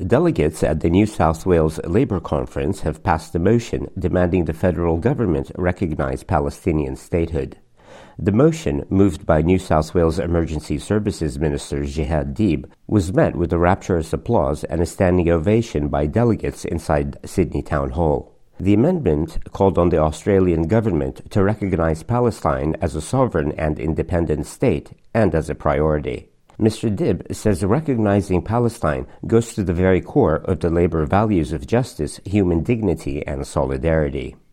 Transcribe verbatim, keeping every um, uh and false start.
Delegates at the New South Wales Labour Conference have passed a motion demanding the federal government recognize Palestinian statehood. The motion, moved by New South Wales Emergency Services Minister Jihad Deeb, was met with a rapturous applause and a standing ovation by delegates inside Sydney Town Hall. The amendment called on the Australian government to recognize Palestine as a sovereign and independent state and as a priority. Mister Deeb says recognizing Palestine goes to the very core of the Labour values of justice, human dignity, and solidarity.